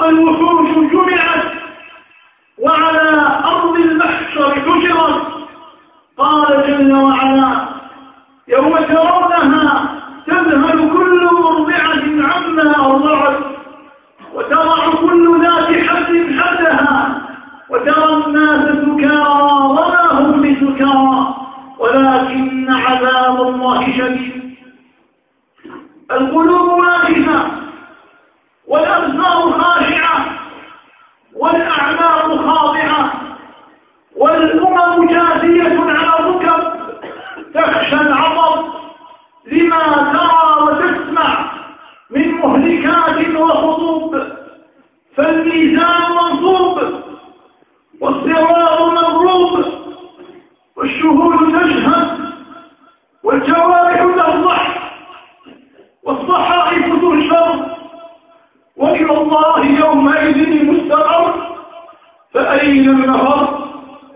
الوحوش جمعت وعلى أرض المحشر حشرت. قال جل وعلا: يوم ترونها تذهل كل مرضعة عما أرضعت وتضع كل ذات حمل حملها وترى الناس سكارى وما هم بسكارى ولكن عذاب الله شديد. القلوب واجفة والأبصار خاشعة والأعمال خاضعة والأمم جاثية على ركب تخشى العطب لما ترى وتسمع من مهلكات وخطوب. فالميزان منصوب والصراط مضروب والشهود تشهد والجوارح تفضح والصحائف تنشر وإلى الله يومئذ المستقر. فأين المفر؟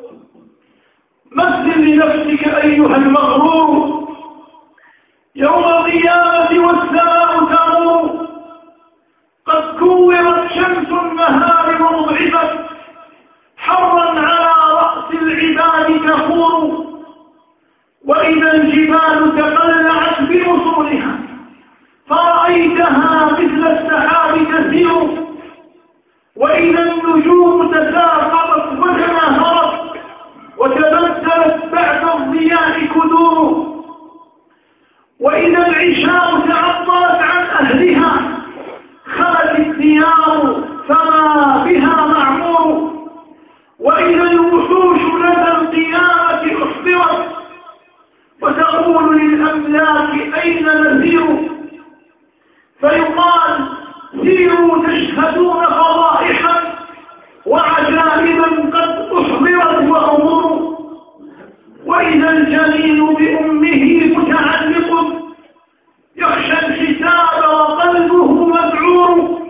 مثل لنفسك أيها المغرور يوم القيامة والسماء تمور قد كورت شمس النهار ومضعفت حرا على رأس العباد تفور. وإذا الجبال تقلعت بأصولها فرأيتها مثل السحاب تسير. وإذا النجوم تساقطت وتناهرت وتبدلت بعد الضياء كدور. وإذا العشاء تعطلت عن أهلها خلت الديار فما بها معمور. وإذا الوحوش لدى القيامة أحضرت وتقول للأملاك أين نسير؟ فيقال: سيروا تشهدون فضائحا وعجائبا قد أحضرت وأمور. وإذا الجنين بأمه متعلق يخشى الحساب وقلبه مذعور.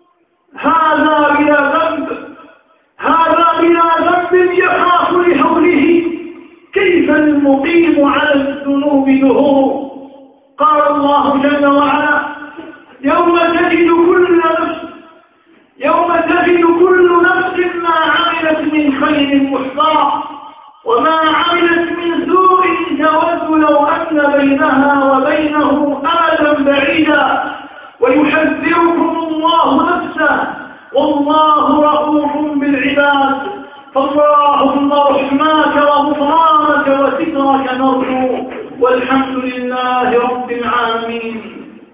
هذا بلا ذنب هذا بلا ذنب يخاف لهوله كيف المقيم على الذنوب ظهور. قال الله جل وعلا: يوم تجد كل نفس يوم تجد كل نفس ما عملت من خير محضرا وما عملت من سوء تود لو أن بينها وبينه أمدا بعيدا ويحذركم الله نفسه والله رؤوف بالعباد. فاللهم رحماك وغفرانك وسترك نرجو والحمد لله رب العالمين.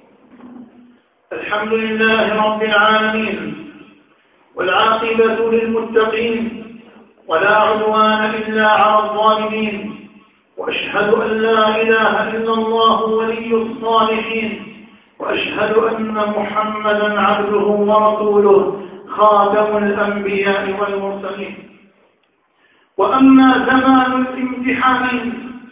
الحمد لله رب العالمين والعاقبة للمتقين ولا عدوان إلا على الظالمين. وأشهد أن لا إله إلا الله ولي الصالحين وأشهد أن محمدا عبده ورسوله خاتم الأنبياء والمرسلين. وأما زمان الامتحان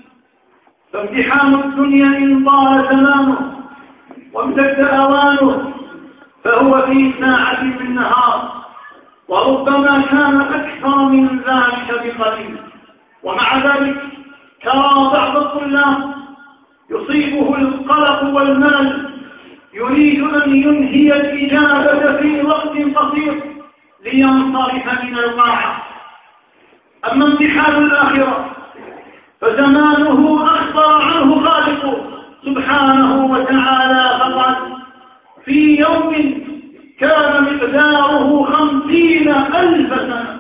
فامتحان الدنيا إن طال زمانه وامتد أوانه فهو في ساعة من النهار وربما كان أكثر من ذلك بقليل. ومع ذلك ترى بعض الطلاب يصيبه القلق والمال يريد أن ينهي الإجابة في وقت قصير لينصرف من القاعة. أما امتحان الآخرة فزمانه أخبر عنه خالقه سبحانه وتعالى فقال: في يوم كان مقداره خمسين ألف سنة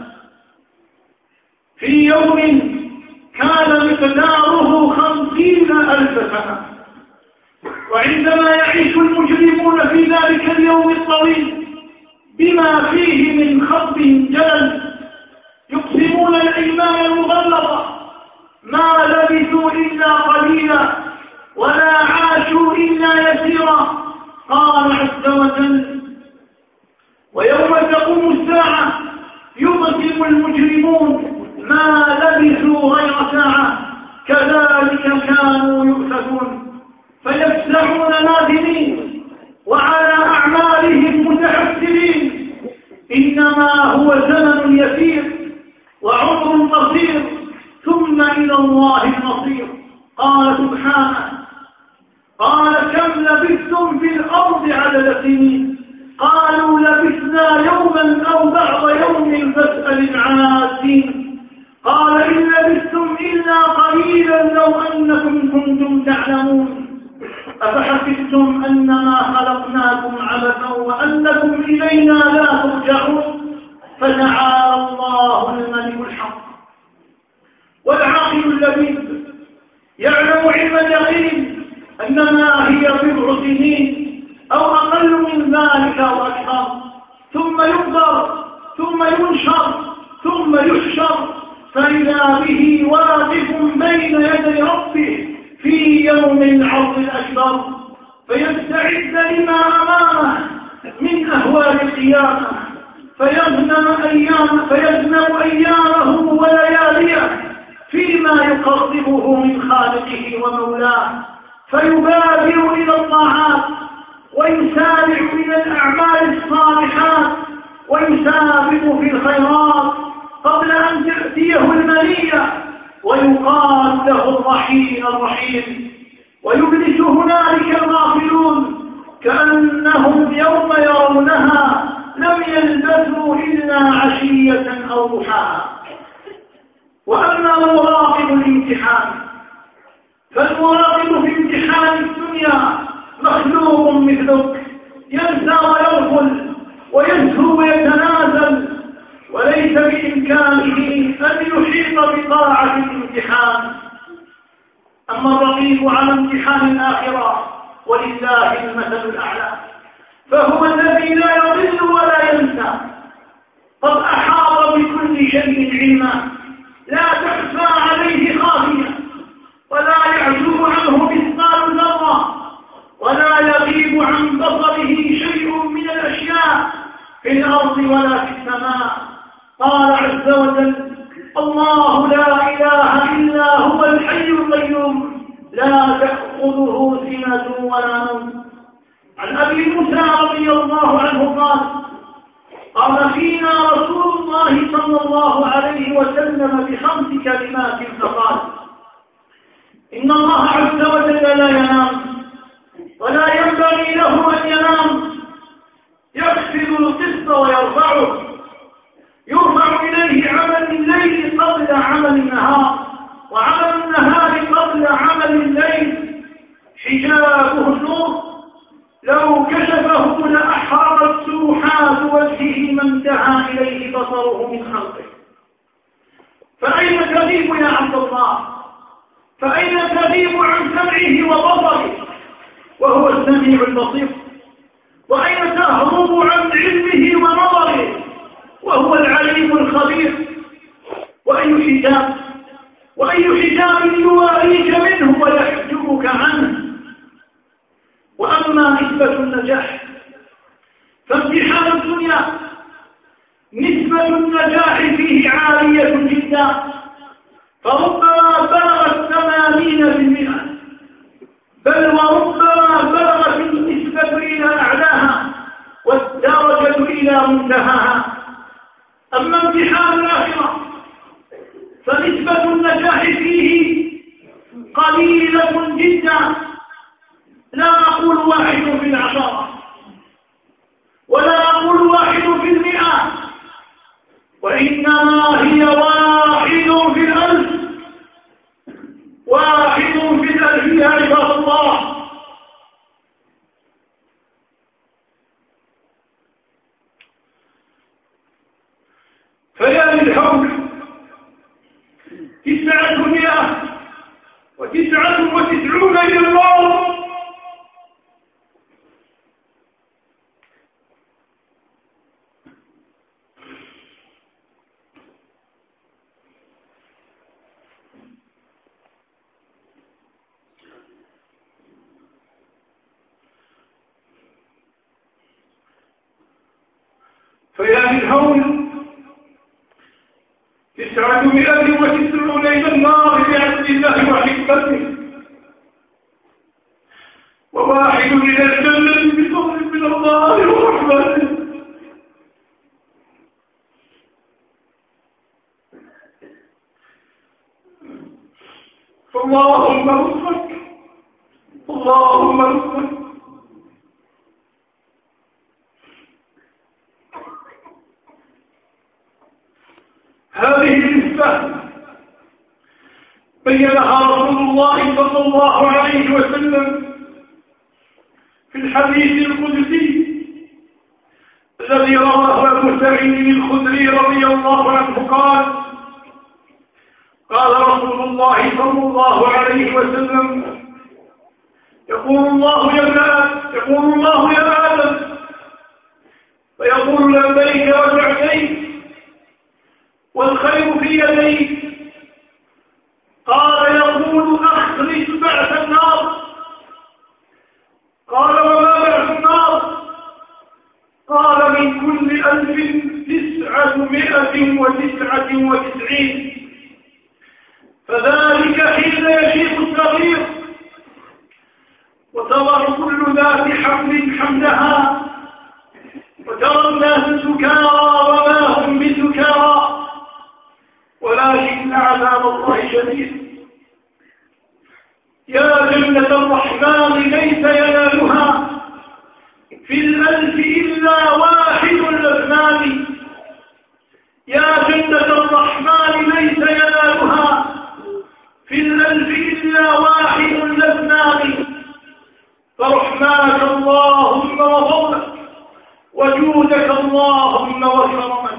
في يوم كان مقداره خمسين ألف سنة. وعندما يعيش المجرمون في ذلك اليوم الطويل بما فيه من خطب جلل يقسمون الأيمان المغلظة ما لبثوا إلا قليلا ولا عاشوا إلا يسيرا. قال عز وجل: ويوم تقوم الساعة يقسم المجرمون ما لبثوا غير ساعة كذلك كانوا يؤفكون. فيفزعون نادمين وعلى أعمالهم متحسرين. إنما هو زمن يسير وعمر قصير ثم إلى الله المصير. قال سبحانه: قال: كم لبثتم في الأرض عدد سنين قالوا لبثنا يوما أو بعض يوم فاسأل العادين قال إن لبثتم إلا قليلا لو أنكم كنتم تعلمون أفحسبتم أنما خلقناكم عبثا وأنكم إلينا لا ترجعون فتعالى الله الملك الحق والعاقل اللبيب يعلم علم اليقين أنما هي بضع سنين أو أقل من ذلك أو أكثر ثم يقدر ثم ينشر ثم يحشر فإذا به واقف بين يدي ربه في يوم العرض الأكبر فيستعد لما أمامه من أهوال القيامة فيغنم أيام فيغنم أيامه ولياليه فيما يقربه من خالقه ومولاه فيبادر إلى الطاعات ويسارع إلى الأعمال الصالحات ويسابق في الخيرات قبل أن تأتيه المنية ويقال له الرحيل الرحيل ويجلس هنالك الغافلون كأنهم يوم يرونها لم يلبثوا إلا عشية أو ضحاها. وأما مراقب الامتحان فالمراقب في امتحان الدنيا مخلوق مثلك ينسى ويغفل ويزهو ويتنازل وليس بإمكانه أن يحيط بطاعة الامتحان. أما الرقيب على امتحان الآخرة ولله المثل الأعلى فهو الذي لا يضل ولا ينسى قد أحاط بكل شيء علما لا تخفى عليه خافية ولا يعزب عنه مثقال ذرة ولا يغيب عن بصره شيء من الأشياء في الأرض ولا في السماء. قال عز وجل الله لا إله إلا هو الحي القيوم لا تأخذه سنة ولا نوم. عن أبي موسى رضي الله عنه قال قال فينا رسول الله صلى الله عليه وسلم بخمس كلمات فقال إن الله عز وجل لا ينام ولا ينبغي له أن ينام يخفض القسط ويرفعه يرفع إليه عمل الليل قبل عمل النهار وعمل النهار قبل عمل الليل حجابه النور لو كشفه لأحرقت سوحات وجهه ما انتهى إليه بصره من خلقه. فأين تغيب يا عبد الله؟ فأين تغيب عن سمعه وبصره وهو السميع البصير؟ وأين تهرب عن علمه ونظره وهو العليم الخبير؟ وأي حجاب وأي حجاب يواريك منه ويحجبك عنه؟ وأما نسبة النجاح فامتحان الدنيا نسبة النجاح فيه عالية جدا فربما بلغت ثمانين بالمئة بل وربما بلغت النسبة إلى أعلاها والدرجة إلى منتهاها. أما امتحان الآخرة فنسبة النجاح فيه قليلة جدا لا أقول واحد في العشرة ولا أقول واحد في المئة وإنما هي واحد في الألف واحد في الألف يا عباد الله. فيا للحول تسعة مئة وتسعة وتسعون إلى الله فيا للهول تسعمائة وتسعون إلى النار بعزم الله وحكمته وواحد إلى الجنة بفضل من الله ورحمته. فاللهم ارزقك اللهم ارزقك بينها رسول الله صلى الله عليه وسلم في الحديث القدسي الذي رواه أبو سعيد الخدري رضي الله عنه قال قال رسول الله صلى الله عليه وسلم يقول الله يا ابن يقول الله يا آدم فيقول لبيك وسعديك والخير في يديك قال يقول أخرج بعث النار قال وما بعث النار قال من كل ألف تسعمائة وتسعة وتسعين فذلك حين يشيب الصغير وترى كل ذات حمل حملها وترى الناس سكارى وما هم بسكارى ولكن عذاب الله شديد. يا جنة الرحمن ليس ينالها في الألف إلا واحد الاثنان يا جنة الرحمن ليس ينالها في الألف إلا واحد الاثنان فرحمانك اللهم وفضلك وجودك اللهم وكرمك.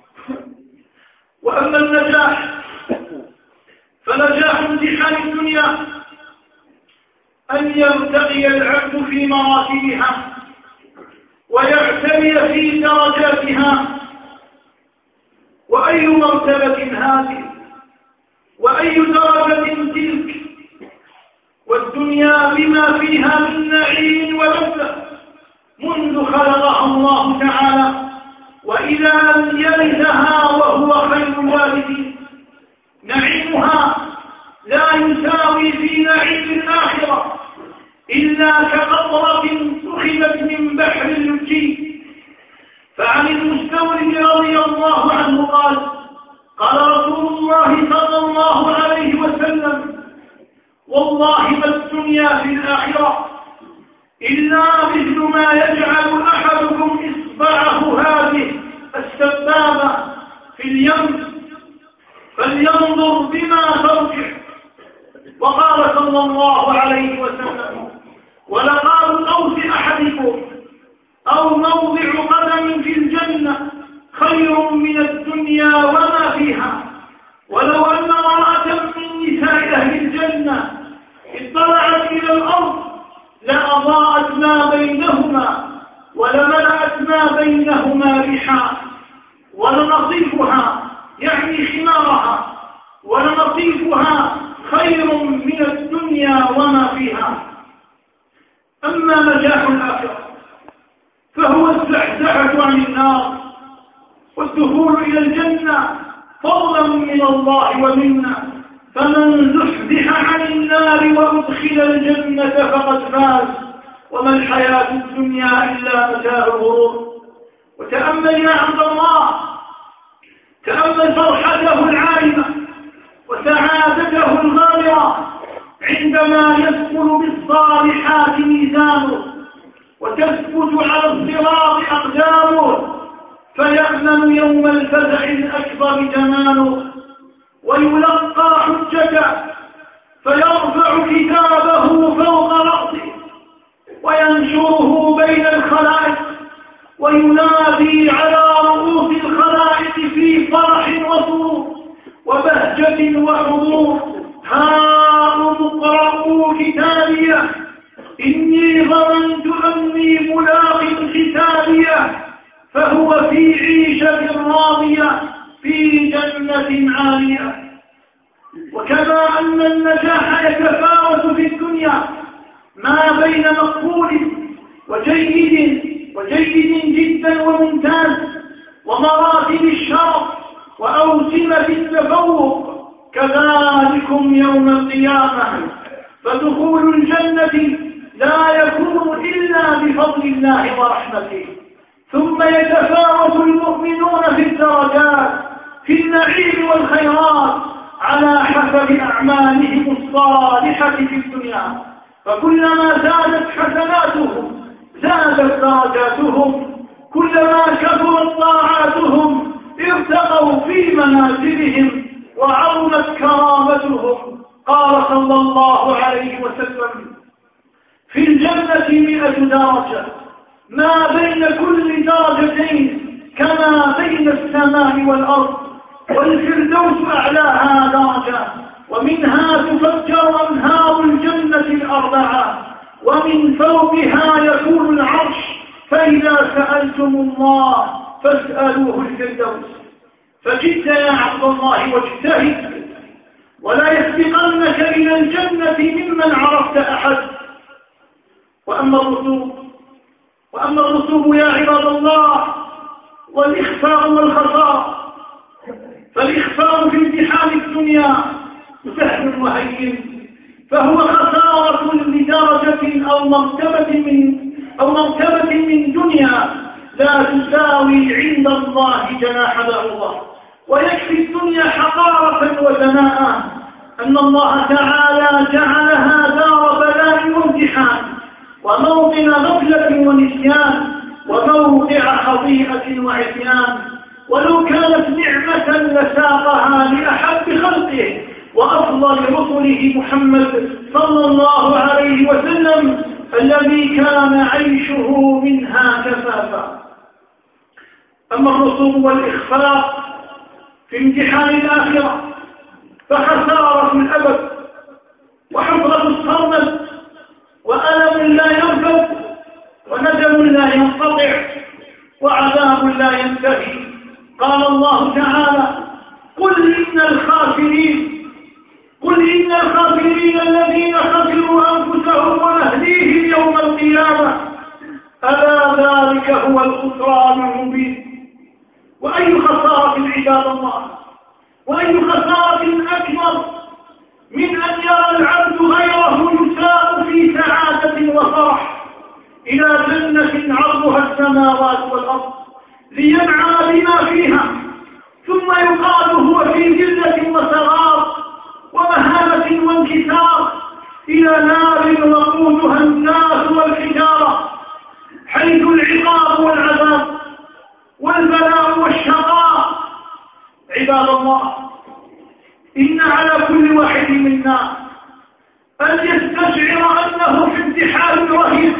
وأما النجاح فنجاح امتحان الدنيا أن يرتقي العبد في مراتبها ويعتلي في درجاتها. وأي مرتبة هذه وأي درجة تلك والدنيا بما فيها من نعيم ولذة منذ خلقها الله تعالى وإلى أن يرثها وهو خير الوالدين. نعيمها لا يساوي في نعيم الآخرة إلا كقطرة أخذت من بحر اللجي. فعن المستورد رضي الله عنه قال قال رسول الله صلى الله عليه وسلم والله ما الدنيا في الآخرة إلا مثل ما يجعل أحدكم إصبعه هذه السبابة في اليم فلينظر بما ترجع. وقال صلى الله عليه وسلم ولقال قوس أحدكم أو موضع قدم في الجنة خير من الدنيا وما فيها. ولو أن امرأة من نساء أهل الجنة اطلعت إلى الأرض لأضاءت ما بينهما ولملأت ما بينهما ريحا ولنصيفها يعني خمارها ولنصيفها خير من الدنيا وما فيها. أما نجاح الآخرة فهو الزحزحة عن النار والدخول إلى الجنة فضلا من الله ومنا. فمن زحزح عن النار وأدخل الجنة فقد فاز وما الحياة الدنيا إلا متاع الغرور. وتأمل يا عبد الله تأمل فرحته العارمة وسعادته الغامرة عندما يثقل بالصالحات ميزانه وتثبت على الصراط أقدامه فيأمن يوم الفزع الأكبر جماله ويلقى حجته فيرفع كتابه فوق رأسه وينشره بين الخلائق وينادي على رؤوس الخلائق في فرح وسرور وبهجة وحضور هاؤم اقرءوا كتابيه إني ظننت أني ملاق حسابيه فهو في عيشة راضية في جنة عالية. وكما أن النجاح يتفاوت في الدنيا ما بين مقبول وجيد وجيد جدا وممتاز ومراتب الشرف وأوسمة التفوق كذلكم يوم القيامة فدخول الجنة لا يكون إلا بفضل الله ورحمته. ثم يتفاوت المؤمنون في الدرجات في النعيم والخيرات على حسب أعمالهم الصالحة في الدنيا. فكلما زادت حسناتهم زادت درجاتهم كلما كثرت طاعاتهم ارتقوا في منازلهم وعظمت كرامتهم قال صلى الله عليه وسلم: في الجنة مئة درجة، ما بين كل درجتين كما بين السماء والأرض، والفردوس أعلاها درجة، ومنها تفجر أنهار الجنة الأربعة، ومن فوقها يكون العرش، فإذا سألتم الله فاسألوه الفردوس. فجد يا عبد الله واجتهد، ولا يسبقنك إلى الجنة ممن عرفت أحد. وأما الرسوب وأما الرسوب يا عباد الله والإخفاء والخطأ، فالإخفاء في امتحان الدنيا سهل وهين، فهو خسارة لدرجة أو مرتبة من أو مرتبة من دنيا لا تساوي عند الله جناح بعوضة. ويكفي الدنيا حقارة ودناء أن الله تعالى جعلها دار بلاء وامتحان، وموطن غفلة ونسيان، وموضع خطيئة وعصيان. ولو كانت نعمة لساقها لأحب خلقه وأفضل رسله محمد صلى الله عليه وسلم، الذي كان عيشه منها كفافا. أما الرسوب والإخفاء في امتحان الآخرة فخسارة الأبد، وحفرة الصرمد، وألم لا ينفذ، وندم لا ينقطع، وعذاب لا ينتهي. قال الله تعالى: قل إن الخاسرين قل إن الخاسرين الذين خسروا أنفسهم ونهديهم يوم القيامة، ألا ذلك هو الخسران المبين. وأي خسارة عباد الله، وأي خسارة أكبر من أن يرى العبد غيره يساق في سعادة وفرح إلى جنة عرضها السماوات والأرض لينعم بما فيها، ثم يقال هو في ذلة وسراب ومهانة وانكسار إلى نار وقودها الناس والحجارة، حيث العقاب والعذاب والبلاء والشقاء. عباد الله، إن على كل واحد منا أن يستشعر أنه في امتحان رهيب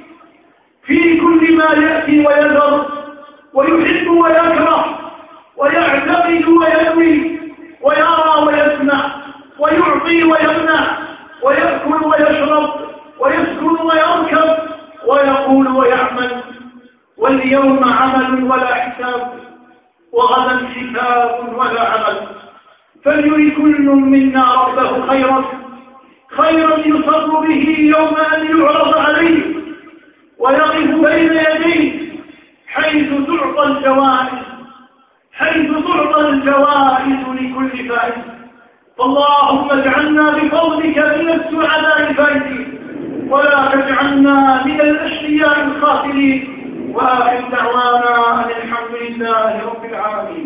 في كل ما يأتي ويذر، ويحب ويكره، ويعتقد وينوي، ويرى ويسمع، ويعطي ويمنع، ويأكل ويشرب، ويسكن ويركب، ويقول ويعمل. واليوم عمل ولا حساب، وغدا حساب ولا عمل. فليري كل منا ربه خيرا خيرا يصر به يوم أن يعرض عليه ويقف بين يديه، حيث تعطى الجوائز حيث تعطى الجوائز لكل فائز. فاللهم اجعلنا بفضلك من السعداء الفائزين، ولا تجعلنا من الأشقياء الخاسرين. وآخر دعوانا أن الحمد لله رب العالمين.